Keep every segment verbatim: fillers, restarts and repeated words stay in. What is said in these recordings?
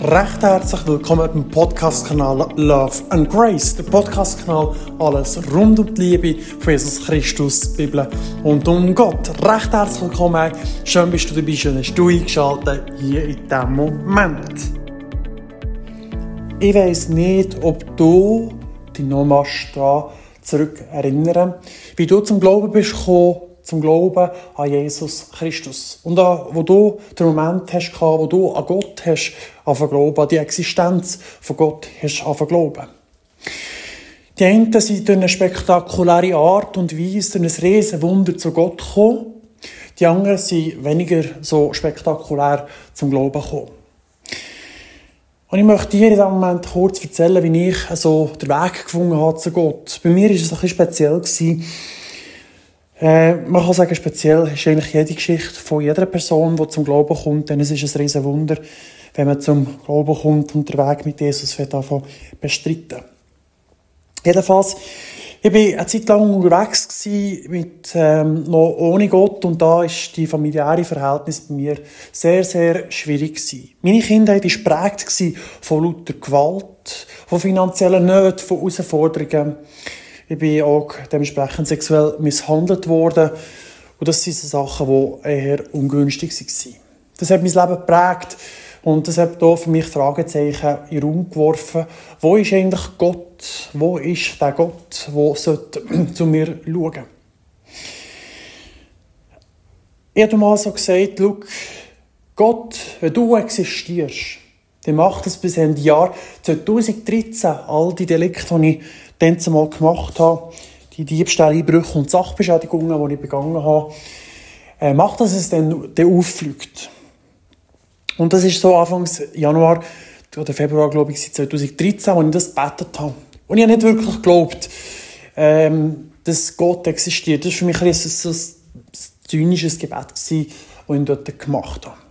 Recht herzlich willkommen beim Podcast-Kanal Love and Grace. Der Podcast-Kanal alles rund um die Liebe von Jesus Christus, die Bibel und um Gott. Recht herzlich willkommen. Schön bist du dabei, schön hast du eingeschaltet hier in diesem Moment. Ich weiss nicht, ob du dich noch mal daran zurück erinnern, wie du zum Glauben bist gekommen, zum Glauben an Jesus Christus. Und da, wo du den Moment hast, wo du an Gott hast angefangen zu glauben, an die Existenz von Gott hast angefangen zu glauben. Die einen sind durch eine spektakuläre Art und Weise, durch ein riesen Wunder zu Gott gekommen. Die anderen sind weniger so spektakulär zum Glauben gekommen. Und ich möchte dir in diesem Moment kurz erzählen, wie ich so den Weg gefunden habe zu Gott. Bei mir war es ein bisschen speziell gewesen. Äh, man kann sagen, speziell ist eigentlich jede Geschichte von jeder Person, die zum Glauben kommt, denn es ist ein riesen Wunder, wenn man zum Glauben kommt und den Weg mit Jesus anfangen bestreiten. Jedenfalls, ich war eine Zeit lang unterwegs gewesen, mit, ähm, noch ohne Gott, und da war die familiäre Verhältnis bei mir sehr, sehr schwierig gewesen. Meine Kindheit war geprägt von lauter Gewalt, von finanziellen Nöten, von Herausforderungen. Ich bin auch dementsprechend sexuell misshandelt worden. Und das sind so Sachen, die eher ungünstig waren. Das hat mein Leben geprägt. Und das hat hier für mich Fragezeichen in den Raum geworfen. Wo ist eigentlich Gott? Wo ist der Gott, der zu mir schauen sollte? Ich habe mal so gesagt, schau, Gott, wenn du existierst, dann macht es bis Ende Jahr zwanzig dreizehn all die Delikte, die ich dann zumal gemacht habe, die Diebstähle, Einbrüche und Sachbeschädigungen, die ich begangen habe, äh, macht, dass es dann, dann auffliegt. Und das ist so Anfang Januar oder Februar, glaube ich, zwanzig dreizehn, als ich das gebetet habe. Und ich habe nicht wirklich geglaubt, ähm, dass Gott existiert. Das war für mich ein, so ein, ein zynisches Gebet, das ich dort gemacht habe.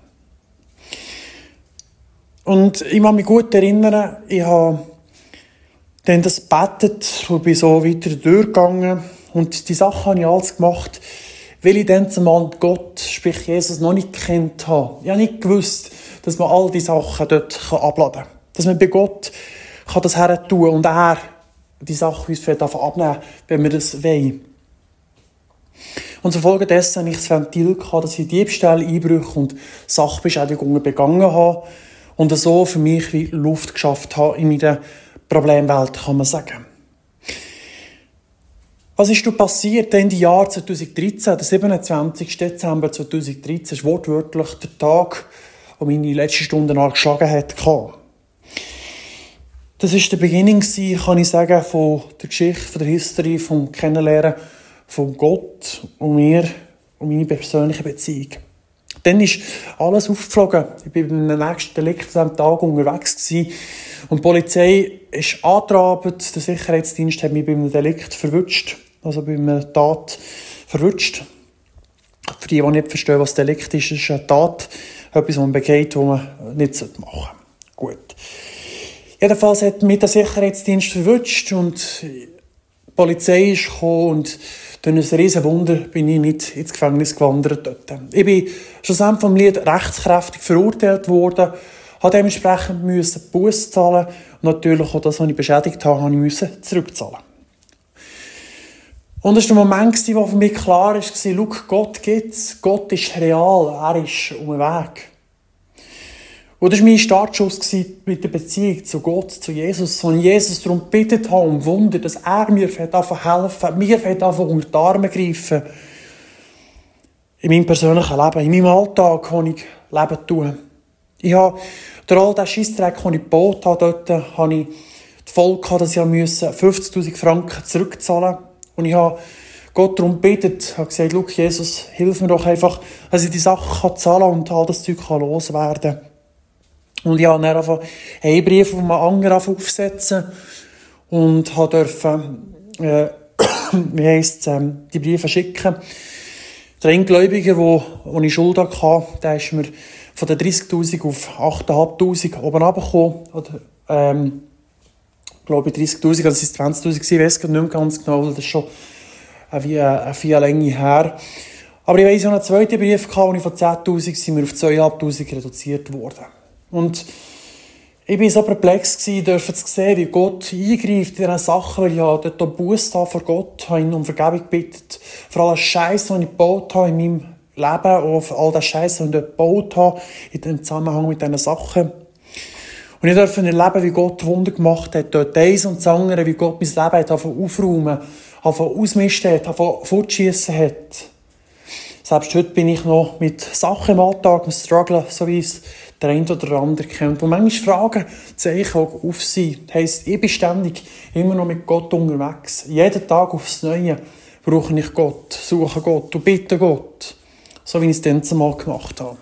Und ich kann mich gut erinnern, ich habe dann das gebetet und bin so weiter durchgegangen. Und die Sachen habe ich alles gemacht, weil ich dann zumal Gott, sprich Jesus, noch nicht gekannt habe. Ich habe nicht gewusst, dass man all diese Sachen dort abladen kann. Dass man bei Gott kann das her tun und er die Sachen uns abnehmen, wenn wir das wollen. Und zufolge dessen hatte ich das Ventil, dass ich Diebstähle, Einbrüche und Sachbeschädigungen begangen habe und so für mich wie Luft geschafft habe in meiner Problemwelt, kann man sagen. Was ist da passiert? Ende Jahr zwanzig dreizehn, der siebenundzwanzigsten Dezember zwanzig dreizehn, ist wortwörtlich der Tag, wo meine letzte Stunde angeschlagen hat. Das war der Beginn, kann ich sagen, von der Geschichte, von der History, vom Kennenlernen von Gott und mir und meine persönliche Beziehung. Dann ist alles aufgeflogen. Ich war beim nächsten Delikt an diesem Tag unterwegs gewesen. Und die Polizei ist angetrabt. Der Sicherheitsdienst hat mich bei einem Delikt verwünscht. Also bei einer Tat verwünscht. Für die, die nicht verstehen, was Delikt ist, ist eine Tat, etwas, was man begeht, was man nicht machen sollte. Gut. Jedenfalls hat mich der Sicherheitsdienst verwünscht und die Polizei ist gekommen und durch ein riesen Wunder bin ich nicht ins Gefängnis gewandert dort. Ich bin schlussendlich vom Lied rechtskräftig verurteilt worden, habe dementsprechend müssen Busse zahlen und natürlich auch das, was ich beschädigt habe, habe ich müssen zurückzahlen. Und das war der Moment, wo für mich klar war, schau, Gott gibt's, Gott ist real, er ist um den Weg. Und das war mein Startschuss mit der Beziehung zu Gott, zu Jesus, wo ich Jesus darum gebeten habe, um Wunder, dass er mir helfen mir unter die Arme greifen in meinem persönlichen Leben, in meinem Alltag, wo ich Leben tue. Ich habe durch all den Scheissdreck, den ich gebaut habe, dort habe ich die Folge gehabt, dass ich fünfzigtausend Franken zurückzahlen musste. Und ich habe Gott darum gebeten, habe gesagt, schau, Jesus, hilf mir doch einfach, dass ich die Sachen zahlen kann und all das Zeug loswerden kann. Und ich habe dann einfach einen Brief von einem anderen aufsetzen und durfte, äh, wie heisst es, ähm, die Briefe schicken. Der Engläubiger, wo, wo ich Schuld hatte, der ist mir von den dreißigtausend auf achttausendfünfhundert oben runtergekommen. Oder, ähm, glaube ich, dreißigtausend, also es waren zwanzigtausend, ich weiß gar nicht mehr ganz genau, das ist schon wie eine viel Länge her. Aber ich weiss, ich hatte einen zweiten Brief, wo ich von zehntausend sind wir auf zweitausendfünfhundert reduziert worden. Und Ich war so perplex, dürfen zu sehen, wie Gott eingreift in diese Sachen, weil ich habe dort Buße habe vor Gott, habe ihn um Vergebung gebeten, für all den Scheiß, den ich gebaut habe in meinem Leben, und für all den Scheiß, den ich dort gebaut habe, in dem Zusammenhang mit diesen Sachen. Und ich durfte erleben, wie Gott Wunder gemacht hat, dort eins und das andere, wie Gott mein Leben hat aufräumen, ausmisten hat, fortschiessen hat. Selbst heute bin ich noch mit Sachen im Alltag, am Struggeln, so wie es der eine oder andere kennt. Und manchmal Fragen, Zeichen auf sie. Das heisst, ich bin ständig immer noch mit Gott unterwegs. Jeden Tag aufs Neue brauche ich Gott, suche Gott und bitte Gott. So wie ich es dann zumal gemacht habe.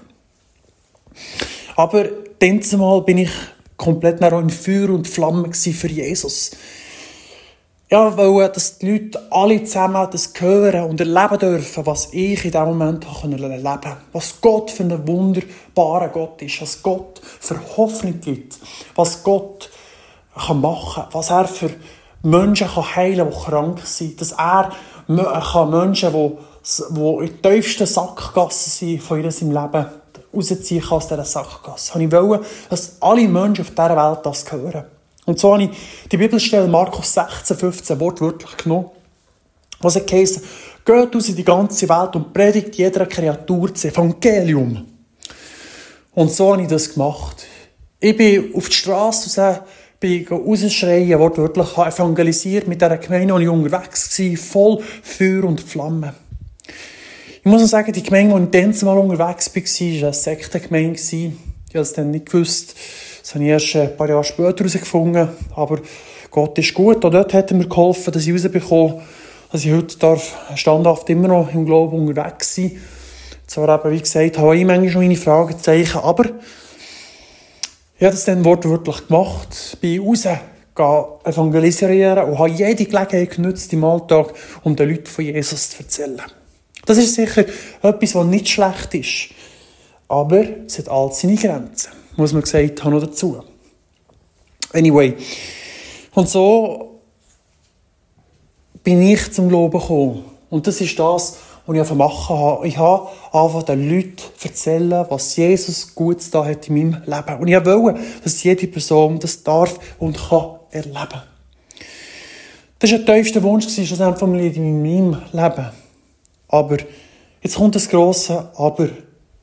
Aber dann zumal bin ich komplett in Feuer und Flamme für Jesus. Ja, weil dass die Leute alle zusammen das hören und erleben dürfen, was ich in diesem Moment erleben konnte. Was Gott für ein wunderbarer Gott ist. Was Gott für Hoffnung gibt. Was Gott machen kann. Was er für Menschen heilen kann, die krank sind. Dass er Menschen, die, die in der tiefsten Sackgasse sind von ihrem Leben, rausziehen kann aus dieser Sackgasse. Ich wollte, dass alle Menschen auf dieser Welt das hören. Und so habe ich die Bibelstelle Markus sechzehn, fünfzehn wortwörtlich genommen. Was es heisst, geht aus in die ganze Welt und predigt jeder Kreatur das Evangelium. Und so habe ich das gemacht. Ich bin auf die Straße raus, bin rausschreien, wortwörtlich evangelisiert mit dieser Gemeinde, wo ich unterwegs war, voll Feuer und Flamme. Ich muss noch sagen, die Gemeinde, wo ich dann mal unterwegs war, war eine Sektengemeinde. Ich habe es dann nicht gewusst. Das habe ich erst ein paar Jahre später herausgefunden. Aber Gott ist gut. Auch dort hat er mir geholfen, dass ich herausbekomme, dass ich heute darf standhaft immer noch im Glauben unterwegs sein darf. Zwar eben, wie gesagt, habe ich manchmal noch meine Fragezeichen, aber ich habe das dann wortwörtlich gemacht. Bin raus, gehe evangelisieren und habe jede Gelegenheit genutzt im Alltag, um den Leuten von Jesus zu erzählen. Das ist sicher etwas, was nicht schlecht ist. Aber es hat all seine Grenzen, muss man gesagt haben, noch dazu. Anyway. Und so bin ich zum Glauben gekommen. Und das ist das, was ich machen habe. Ich habe angefangen, den Leuten zu erzählen, was Jesus Gutes da hat in meinem Leben. Und ich wollte, dass jede Person das darf und kann erleben. Das war der tiefste Wunsch, schlussendlich in meinem Leben. Aber, jetzt kommt das grosse Aber.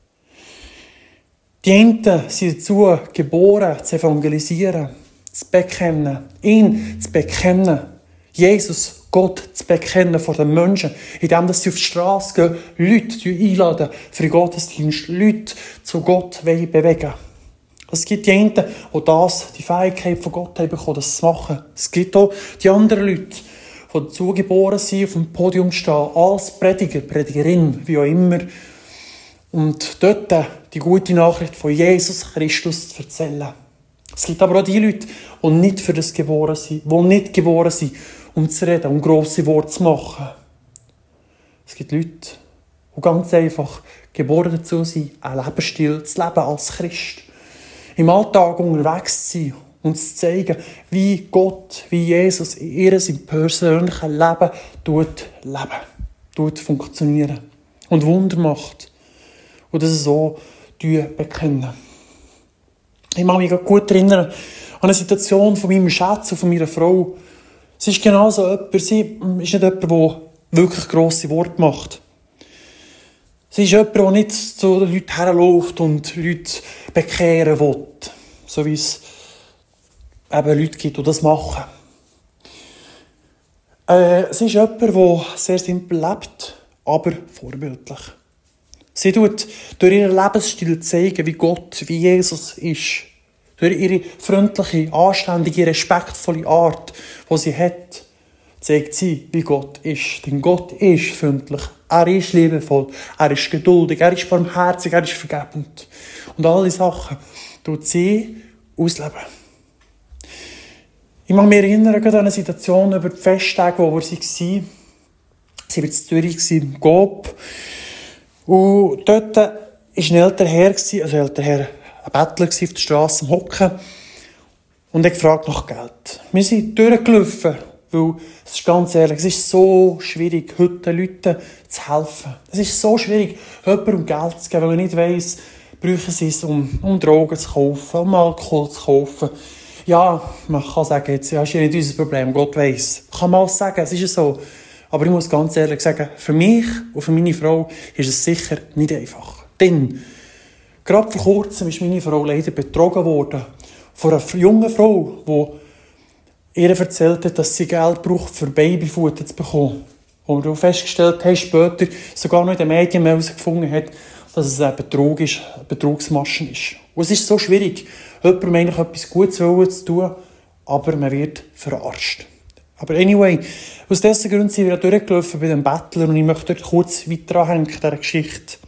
Die einen sind dazu geboren, zu evangelisieren, zu bekennen, ihn zu bekennen, Jesus, Gott zu bekennen vor den Menschen, indem sie auf die Straße gehen, Leute einladen für den Gottesdienst, Leute zu Gott bewegen. Es gibt die einen, die das, die Fähigkeit von Gott haben bekommen, das zu machen. Es gibt auch die anderen Leute, die dazu geboren sind, auf dem Podium stehen, als Prediger, Predigerin, wie auch immer. Und dort die gute Nachricht von Jesus Christus zu erzählen. Es gibt aber auch die Leute, die nicht für das geboren sind, die nicht geboren sind, um zu reden, um grosse Worte zu machen. Es gibt Leute, die ganz einfach geboren dazu sind, einen Lebensstil zu leben als Christ. Im Alltag unterwegs zu sein und zu zeigen, wie Gott, wie Jesus in ihrem persönlichen Leben tut leben, tut funktionieren und Wunder macht. Und das so bekennen. Ich kann mich gut erinnern an eine Situation von meinem Schatz und von meiner Frau. Sie ist genauso jemand, sie ist nicht jemand, der wirklich grosse Worte macht. Sie ist jemand, der nicht zu den Leuten herläuft und Leute bekehren will. So wie es eben Leute gibt, die das machen. Äh, sie ist jemand, der sehr simpel lebt, aber vorbildlich. Sie tut durch ihren Lebensstil zeigen, wie Gott, wie Jesus ist. Durch ihre freundliche, anständige, respektvolle Art, die sie hat, zeigt sie, wie Gott ist. Denn Gott ist freundlich, er ist liebevoll, er ist geduldig, er ist barmherzig, er ist vergebend. Und all diese Sachen tut sie ausleben. Ich mag mich erinnern an eine Situation über die Festtage, wo wir waren. Sie war in Zürich, im Coop. Und dort war ein älterer Herr, also ein älterer Herr, ein Bettler auf der Straße am Hocken. Und er gefragt nach Geld. Wir sind durchgelaufen, weil, es ist ganz ehrlich, es ist so schwierig, heute den Leuten zu helfen. Es ist so schwierig, jemandem Geld zu geben, weil man nicht weiss, brauchen sie es, um, um Drogen zu kaufen, um Alkohol zu kaufen. Ja, man kann sagen, jetzt ja, ist ja nicht unser Problem, Gott weiss. Kann man alles sagen, es ist ja so. Aber ich muss ganz ehrlich sagen, für mich und für meine Frau ist es sicher nicht einfach. Denn gerade vor kurzem ist meine Frau leider betrogen worden von einer jungen Frau, die ihr erzählt hat, dass sie Geld braucht, für Babyfutter zu bekommen. Und wir festgestellt haben, später sogar noch in den Medien herausgefunden hat, dass es ein Betrug ist, eine Betrugsmasche ist. Und es ist so schwierig, jemandem eigentlich etwas Gutes zu tun, aber man wird verarscht. Aber anyway, aus diesen Gründen sind wir durchgelaufen bei dem Bettler und ich möchte dort kurz weiter anhängen, dieser Geschichte.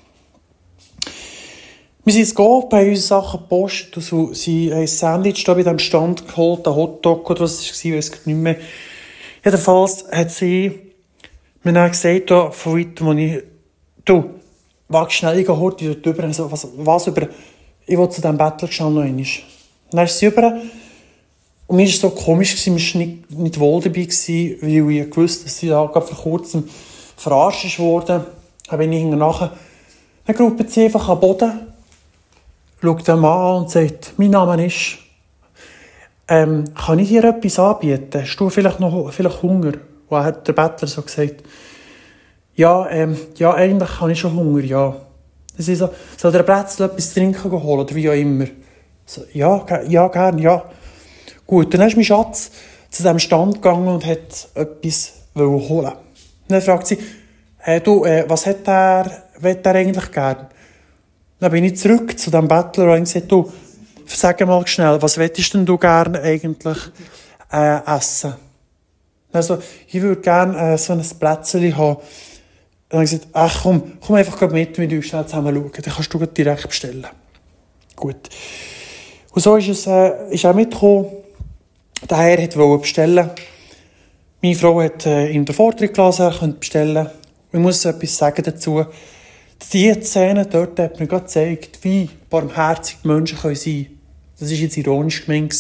Wir sind jetzt gegangen, haben unsere Sachen gepostet und so, sie haben ein Sandwich da bei diesem Stand geholt, ein Hotdog oder was es war, ich weiß nicht mehr. Jedenfalls hat sie mir dann gesagt, da, von weitem, wo ich, du, wag schnell, ich gehe heute dort rüber, so, was, was über, ich will zu diesem Bettler schnell noch einmal. Dann ist sie rüber, und mir war es so komisch, ich war nicht, nicht wohl dabei, weil ich wusste, dass sie da gerade vor kurzem verarscht wurde. Dann bin ich nachher, dann gruppelt sie einfach am Boden, schaut den Mann an und sagt, mein Name ist, ähm, kann ich dir etwas anbieten? Hast du vielleicht noch vielleicht Hunger? Und hat der Bettler so gesagt, ja, ähm, ja, eigentlich habe ich schon Hunger, ja. Sie so, soll der Brezel etwas trinken holen, oder wie auch immer? So, ja, ja, gerne, ja. Gut, dann ist mein Schatz zu diesem Stand gegangen und hat etwas holen. Und dann fragt sie, hey, du, äh, was hat er, will er eigentlich gern? Dann bin ich zurück zu dem Bettler und habe gesagt, du, sag mal schnell, was willst denn du gerne eigentlich äh, essen? Also, ich würde gerne äh, so ein Plätzchen haben. Dann habe ich gesagt, ach komm, komm einfach mit, mit uns schnell zusammen schauen. Dann kannst du direkt bestellen. Gut. Und so ist es, äh, ist auch mitgekommen. Der Herr wollte bestellen. Meine Frau hat äh, in der Vortrag gelesen, er könnte bestellen. Ich muss etwas sagen dazu. Diese Szene dort hat mir gerade gezeigt, wie barmherzig die Menschen sein können. Das war jetzt ironisch gemeint.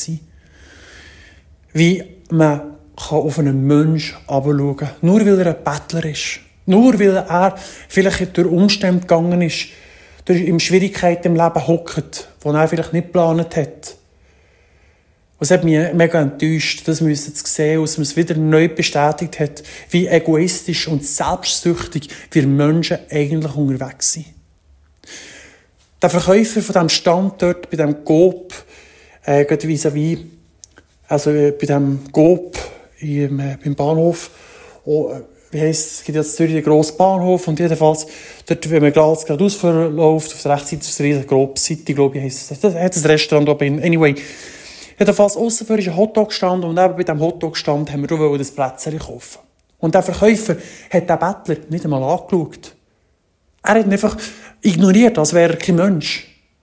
Wie man kann auf einen Menschen herabschauen, nur weil er ein Bettler ist. Nur weil er vielleicht durch Umstände gegangen ist, durch in Schwierigkeiten im Leben hockt, die er vielleicht nicht geplant hat. Und es hat mich mega enttäuscht, das müssen Sie sehen, als man es wieder neu bestätigt hat, wie egoistisch und selbstsüchtig wir Menschen eigentlich unterwegs sind. Der Verkäufer von diesem Stand dort, bei diesem Coop, äh, gerade vis-à-vis, also äh, bei diesem Coop im, äh, beim Bahnhof, oh, wie heisst es, es gibt jetzt in Zürich einen grossen Bahnhof und jedenfalls, dort, wenn man geradeaus verläuft, auf der rechten Seite ist es eine riesige City, glaube ich, heisst es. Das hat ein Restaurant oben. Anyway, jedenfalls aussenführ ist ein Hotdog-Stand und neben bei diesem Hotdog-Stand haben wir auch das Plätzchen kaufen. Und der Verkäufer hat den Bettler nicht einmal angeschaut. Er hat ihn einfach ignoriert, als wäre er kein Mensch.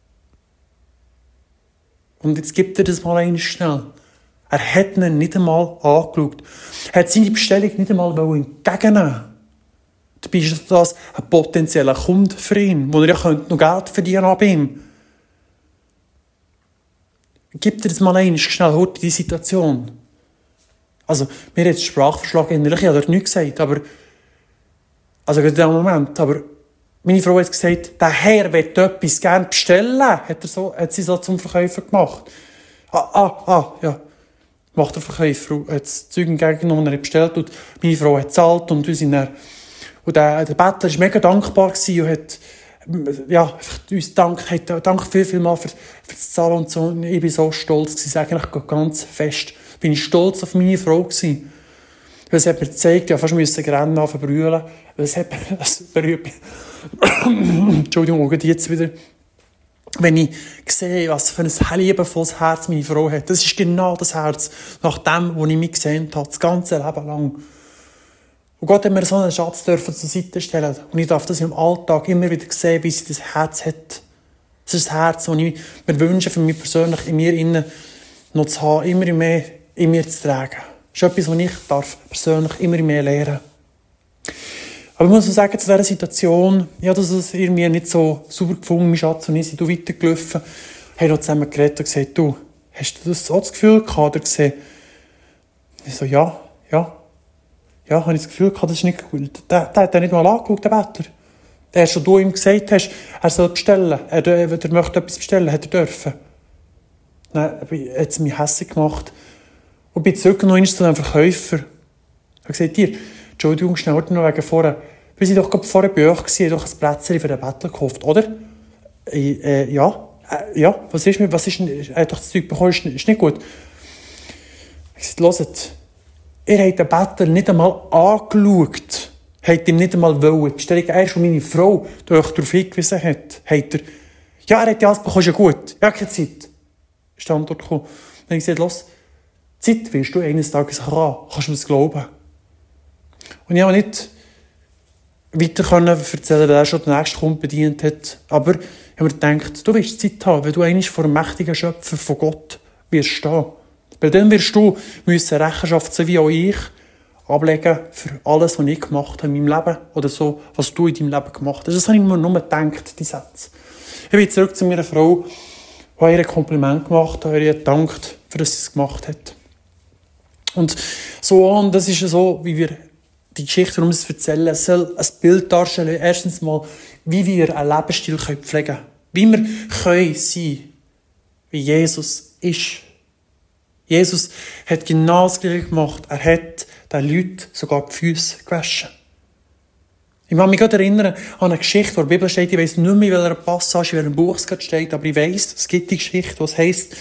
Und jetzt gibt er das mal einmal schnell. Er hat ihn nicht einmal angeschaut. Er hat seine Bestellung nicht einmal entgegennehmen. Dabei ist das ein potenzieller Kunde für ihn, wo er ja noch Geld verdienen kann bei ihm. Gib dir das mal einmal schnell heute die Situation. Also, mir hat jetzt Sprachverschlag innerlich, ich habe dort nichts gesagt, aber, also gerade in dem Moment, aber meine Frau hat gesagt, der Herr will etwas gerne bestellen, hat, er so, hat sie so zum Verkäufer gemacht. Ah, ah, ah, ja. Macht der Verkäufer, hat das Zeug entgegengenommen, er hat bestellt und meine Frau hat gezahlt und wir sind dann, und der, der Bettler war mega dankbar gewesen und hat, ja, uns dankt, hat, danke viel, viel mal für, für das Zahlen und so. Und ich bin so stolz gewesen, sage eigentlich ganz fest. Bin ich stolz auf meine Frau gewesen. Weil es hat mir gezeigt, ja, fast müssen Rennen anverbrüllen. Weil es hat mir, das berührt mich. Entschuldigung, jetzt wieder. Wenn ich sehe, was für ein liebevolles Herz meine Frau hat. Das ist genau das Herz, nach dem, was ich mich gesehen habe, das ganze Leben lang. Und Gott hat mir so einen Schatz dürfen zur Seite stellen. Und ich darf das im Alltag immer wieder sehen, wie sie das Herz hat. Das ist das Herz, das ich mir wünsche, für mich persönlich in mir innen noch zu haben, immer mehr in mir zu tragen. Das ist etwas, was ich darf persönlich immer mehr lernen. Aber ich muss sagen, zu dieser Situation, ja, dass es irgendwie nicht so super gefunden, mein Schatz und ich sind weitergelaufen, haben noch zusammen geredet und gesagt, du, hast du das, auch das Gefühl gehabt oder gesehen? Ich so, ja, ja. Ja, habe ich das Gefühl gehabt, das ist nicht gut. Der, der hat ja nicht mal angeschaut, der Bettler. Der, schon du ihm gesagt hast, er soll bestellen, er, er, er möchte etwas bestellen, hat er dürfen. Dann hat es mich hässlich gemacht. Und bin zurück noch einmal zu einem Verkäufer. Ich habe gesagt, dir, Entschuldigung, schnell noch wegen vorher. Wir waren doch gerade vorher bei euch gewesen, doch ein Plätzchen für den Bettler gekauft, oder? Äh, äh, ja. Äh, ja, was ist mit, was ist denn, er hat doch das Zeug bekommen, ist, ist nicht gut. Ich habe gesagt, hört, ihr habt den Bettler nicht einmal angeschaut. Habt ihm nicht einmal wollen. Die Bestellung erst, wo meine Frau euch darauf hingewiesen hat, hat er, ja, er hat ja alles bekommen, ist ja gut. Ja, keine Zeit. Ist die Antwort gekommen. Dann habe ich gesagt, los, Zeit wirst du eines Tages haben. Kannst du mir das glauben? Und ich habe nicht weiter können erzählen, weil er schon den nächsten Kunden bedient hat. Aber ich habe mir gedacht, du wirst Zeit haben, wenn du einmal vor einem mächtigen Schöpfer von Gott wirst stehen. Weil dann wirst du müssen Rechenschaft, so wie auch ich, ablegen für alles, was ich gemacht habe in meinem Leben oder so, was du in deinem Leben gemacht hast. Das habe ich mir nur gedacht, die Sätze. Ich bin zurück zu meiner Frau, die ihr ein Kompliment gemacht hat, ihr gedankt, für das sie es gemacht hat. Und so, und das ist so, wie wir die Geschichte, warum wir es erzählen, es soll ein Bild darstellen, erstens mal, wie wir einen Lebensstil pflegen können. Wie wir können sein, wie Jesus ist. Jesus hat genau das Gleiche gemacht. Er hat den Leuten sogar die Füße gewaschen. Ich kann mich gerade erinnern an eine Geschichte, wo in der Bibel steht, ich weiss nicht mehr, in welcher Passage, in welchem Buch es gerade steht, aber ich weiss, es gibt die Geschichte, wo es heisst,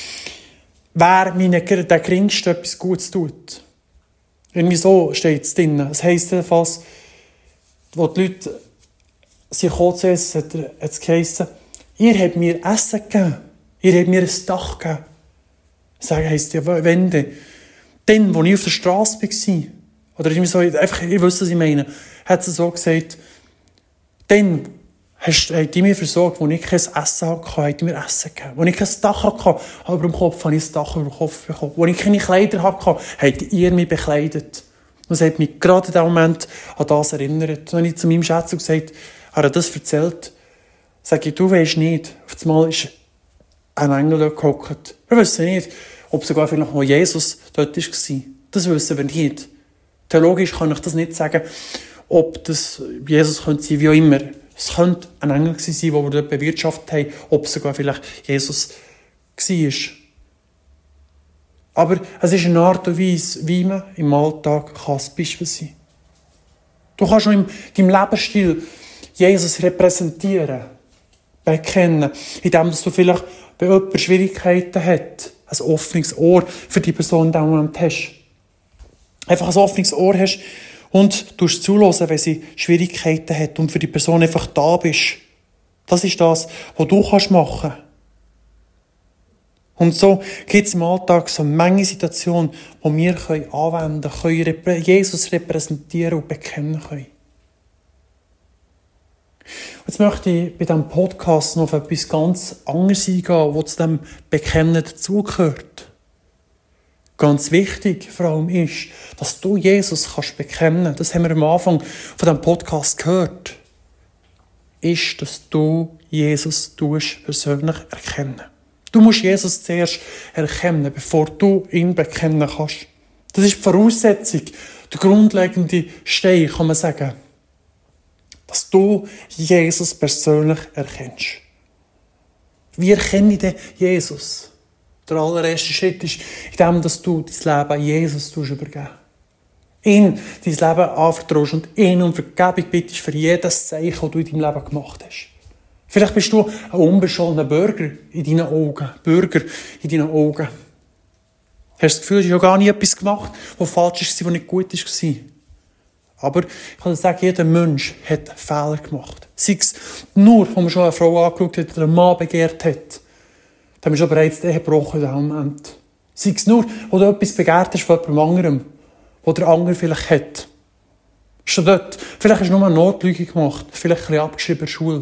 wer meinen der Geringsten etwas Gutes tut. Irgendwie so steht es drin. Es heisst jedenfalls, wo die Leute sich gekommen zu Jesus, hat es geheissen, ihr habt mir Essen gegeben, ihr habt mir ein Dach gegeben. Sagen heisst ja, wenn denn? Dann, als ich auf der Straße war, oder irgendwie so, einfach, ich wüsste, was ich meine, hat sie so gesagt, dann hast, habt ihr mir versorgt, als ich kein Essen hatte, habt ihr mir Essen gegeben. Als ich kein Dach hatte, aber über dem Kopf habe ich ein Dach über dem Kopf bekommen. Als ich keine Kleider hatte, habt ihr mich bekleidet. Und es hat mich gerade in dem Moment an das erinnert. Und wenn ich zu meinem Schätzchen gesagt habe, er das erzählt, sage ich, du weisst nicht, auf einmal ist ein Engel dort gehockt. Wir wissen nicht, ob sogar vielleicht noch Jesus dort war. Das wissen wir nicht. Theologisch kann ich das nicht sagen, ob das Jesus könnte sein, wie auch immer. Es könnte ein Engel sein, den wir dort bewirtschaftet haben, ob es sogar vielleicht Jesus war. Aber es ist eine Art und Weise, wie man im Alltag kann ein Beispiel sein kann. Du kannst schon in deinem Lebensstil Jesus repräsentieren, bekennen, indem du vielleicht bei jemandem Schwierigkeiten hat, ein offenes Ohr für die Person in diesem Moment hast. Einfach ein offenes Ohr hast und du zuhören, wenn sie Schwierigkeiten hat und für die Person einfach da bist. Das ist das, was du machen kannst. Und so gibt es im Alltag so eine Menge Situationen, die wir anwenden können, können Jesus repräsentieren und bekennen können. Jetzt möchte ich bei diesem Podcast noch auf etwas ganz anderes eingehen, was zu diesem Bekennen dazugehört. Ganz wichtig vor allem ist, dass du Jesus kannst bekennen. Das haben wir am Anfang von diesem Podcast gehört. Ist, dass du Jesus tust, persönlich erkennen. Du musst Jesus zuerst erkennen, bevor du ihn bekennen kannst. Das ist die Voraussetzung, der grundlegende Stein, kann man sagen. Dass du Jesus persönlich erkennst. Wie erkenne ich denn Jesus? Der allererste Schritt ist, indem dass du dein Leben Jesus übergeben. Ihn dein Leben anvertraust und ihn um Vergebung bittest für jedes Zeichen, das du in deinem Leben gemacht hast. Vielleicht bist du ein unbescholtener Bürger in deinen Augen. Bürger in deinen Augen. Hast du das Gefühl, du hast ja gar nie etwas gemacht, was falsch war, was nicht gut war. Aber ich kann dir sagen, jeder Mensch hat Fehler gemacht. Sei es nur, wo man schon eine Frau angeschaut hat oder einen Mann begehrt hat. Dann haben wir schon bereits die Ehe gebrochen in diesem Moment. Sei es nur, wo du etwas begehrt hast von jemandem anderem, wo der andere vielleicht hat. Schon dort. Vielleicht hast du nur eine Notlüge gemacht. Vielleicht ein bisschen abgeschrieben in der Schule.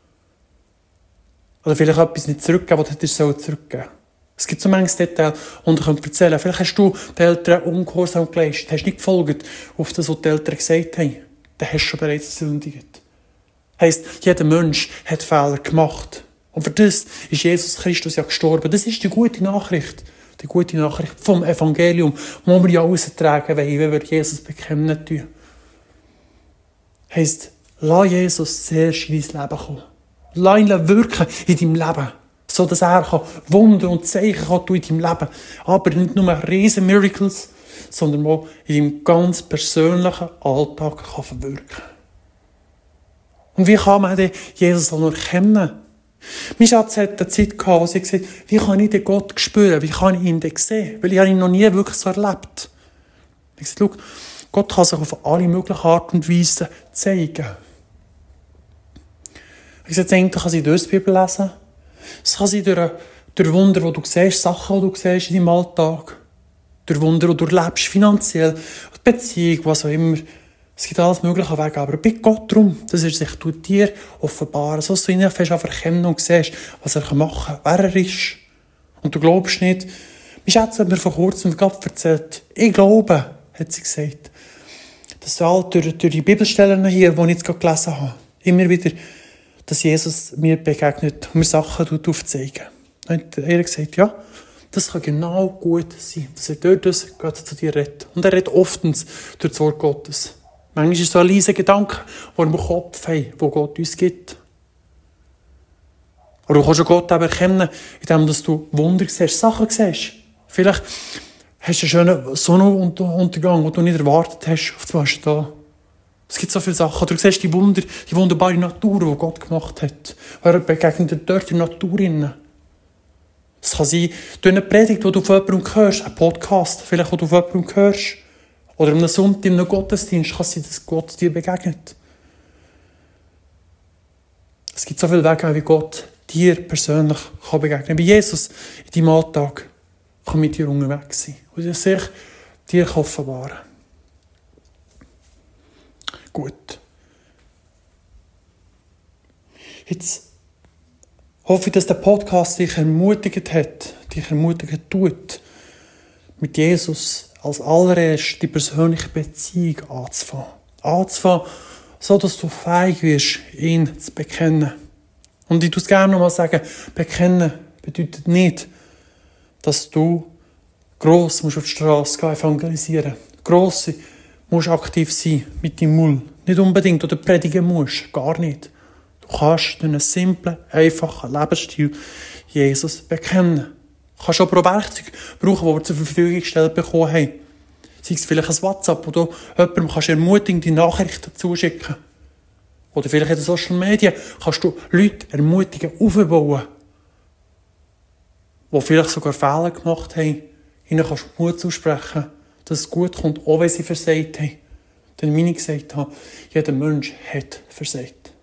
Oder vielleicht etwas nicht zurückgeben, was du zurückgeben sollst. Es gibt so manches Detail, und ich könnte erzählen, vielleicht hast du den Eltern ungehorsam geleistet, hast nicht gefolgt auf das, was die Eltern gesagt haben. Dann hast du schon bereits gesündigt. Heisst, jeder Mensch hat Fehler gemacht. Und für das ist Jesus Christus ja gestorben. Das ist die gute Nachricht. Die gute Nachricht vom Evangelium, wo wir ja austragen wollen, wenn wir Jesus bekennen tun. Heisst, Lass Jesus zuerst in dein Leben kommen. Lass ihn wirken in deinem Leben. So dass er kann Wunder und Zeichen kann tun in deinem Leben. Aber nicht nur riesen Miracles, sondern auch in deinem ganz persönlichen Alltag kann verwirken. Und wie kann man denn Jesus auch noch erkennen? Mein Schatz hat eine Zeit gehabt, wo sie gesagt hat, wie kann ich den Gott spüren? Wie kann ich ihn denn sehen? Weil ich habe ihn noch nie wirklich so erlebt. Ich habe gesagt, schau, Gott kann sich auf alle möglichen Art und Weise zeigen. Ich habe gesagt, eigentlich kann sie durch die Bibel lesen. Es kann sein durch, durch Wunder, die du siehst, Sachen, die du siehst in deinem Alltag. Durch Wunder, die du erlebst, finanziell, Beziehung, was auch immer. Es gibt alles mögliche Wege, aber bitte Gott darum, dass er sich dir offenbaren, so dass du ihn fest erkennen und siehst, was er machen kann, wer er ist. Und du glaubst nicht. Mein Schatz hat mir vor kurzem gerade erzählt, ich glaube, hat sie gesagt, dass du all durch, durch die Bibelstellen hier, die ich jetzt gerade gelesen habe, immer wieder, dass Jesus mir begegnet und mir Sachen aufzeigen. Und er hat gesagt, ja, das kann genau gut sein, dass er dort Gott zu dir redet. Und er redet oftens durch das Wort Gottes. Manchmal ist es so ein leiser Gedanke, den wir im Kopf haben, den Gott uns gibt. Aber du kannst auch Gott eben erkennen, indem du Wunder siehst, Sachen siehst. Vielleicht hast du einen schönen Sonnenuntergang, den du nicht erwartet hast, auf einmal ist da. Es gibt so viele Sachen. Du siehst die, Wunder, die wunderbare Natur, die Gott gemacht hat. Er begegnet dir dort in der Natur. Es kann sein, durch eine Predigt, die du von jemandem hörst, ein Podcast, vielleicht, wo du von jemandem hörst, oder am Sonntag in einem Gottesdienst, kann es sein, dass Gott dir begegnet. Es gibt so viele Wege, wie Gott dir persönlich kann begegnen. Bei Jesus in deinem Alltag kann mit dir unterwegs sein und er sich dir offenbaren kann. Gut. Jetzt hoffe ich, dass der Podcast dich ermutigt hat, dich ermutigt tut, mit Jesus als allererst die persönliche Beziehung anzufangen. Anzufangen, so dass du fähig wirst, ihn zu bekennen. Und ich muss gerne noch mal sagen, bekennen bedeutet nicht, dass du gross musst auf die Straße gehen, evangelisieren. Gross musst aktiv sein mit deinem Mund. Nicht unbedingt, oder predigen musst. Gar nicht. Du kannst durch einen simplen, einfachen Lebensstil Jesus bekennen. Du kannst aber auch Werkzeuge brauchen, die wir zur Verfügung gestellt bekommen haben. Sei es vielleicht ein WhatsApp, wo du jemandem kannst ermutigende Nachrichten zuschicken. Oder vielleicht in den Social Media kannst du Leute ermutigen, aufbauen, die vielleicht sogar Fehler gemacht haben. Ihnen kannst du Mut zusprechen, dass es gut kommt, auch wenn sie versagt haben. Denn wie ich gesagt habe, jeder Mensch hat versagt.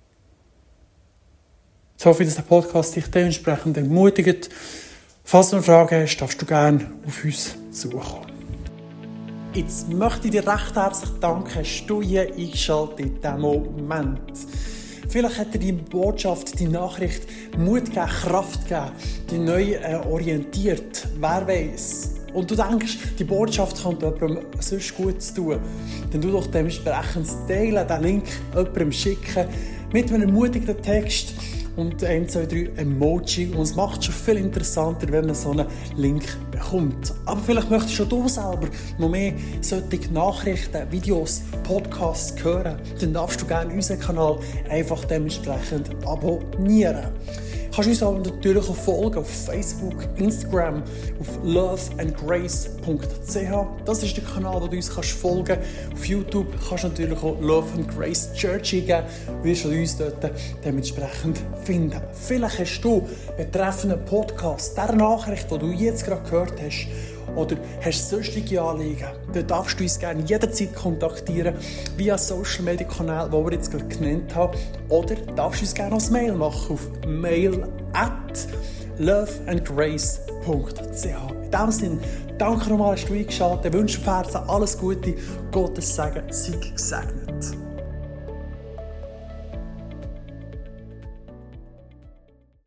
Jetzt hoffe ich, dass der Podcast dich dementsprechend ermutigt. Falls du eine Frage hast, darfst du gerne auf uns zukommen. Jetzt möchte ich dir recht herzlich danken, hast du hier eingeschaltet in diesem Moment. Vielleicht hat dir die Botschaft, die Nachricht Mut gegeben, Kraft gegeben, dich neu äh, orientiert. Wer weiß. Und du denkst, die Botschaft könnte jemandem sonst gut tun. Dann du doch dementsprechend teilen, den Link jemandem schicken mit einem ermutigenden Text und ein, zwei, drei Emoji. Und es macht schon viel interessanter, wenn man so einen Link bekommt. Aber vielleicht möchtest auch du selber noch mehr solche Nachrichten, Videos, Podcasts hören. Dann darfst du gerne unseren Kanal einfach dementsprechend abonnieren. Du kannst uns aber natürlich auch folgen auf Facebook, Instagram, auf love and grace punkt c h. Das ist der Kanal, wo du uns kannst folgen kannst. Auf YouTube kannst du natürlich auch Love and Grace Church eingeben. Du wirst uns dort dementsprechend finden. Vielleicht hast du betreffenden Podcast, der Nachricht, die du jetzt gerade gehört hast, oder hast du sonstige Anliegen, dann darfst du uns gerne jederzeit kontaktieren via Social Media Kanal, die wir jetzt gerade genannt haben. Oder darfst du uns gerne als Mail machen auf mail at love and grace punkt c h. In diesem Sinne, danke nochmal, dass du eingeschaltet hast. Ich wünsche dir alles Gute, Gottes Segen, sei gesegnet.